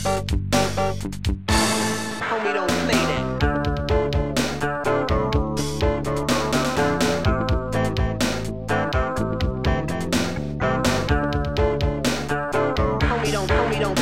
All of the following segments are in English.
Homie, don't play that. Homie, don't play that.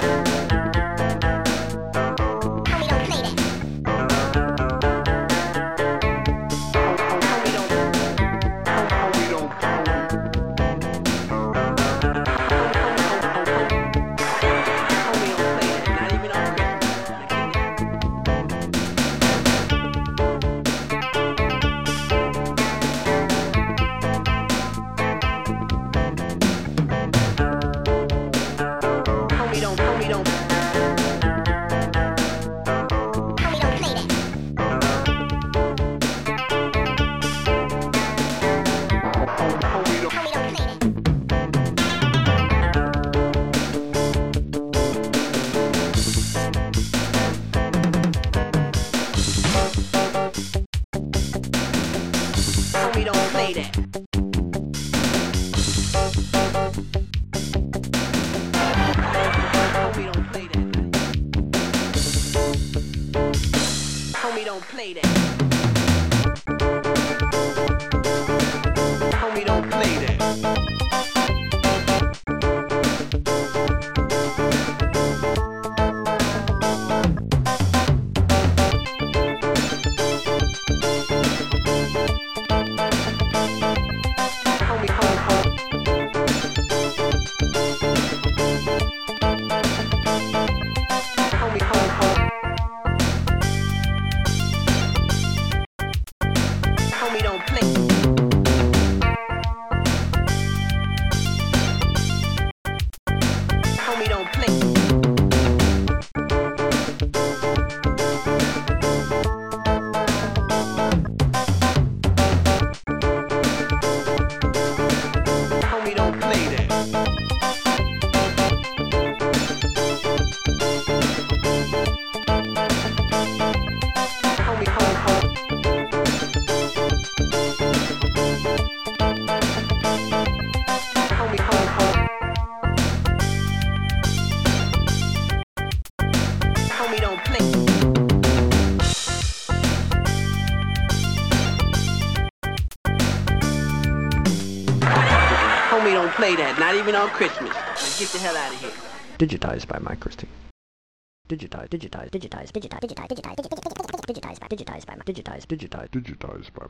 Homie, don't play that. Homie, don't play that. Homie, don't play that. Homie, don't play that. Homie, don't play. Homie, don't play. Homie, don't play that. Homie, Homie, don't play. Homie, don't play that. Not even on Christmas. Now get the hell out of here. Digitized by Mike Christie. Digitized by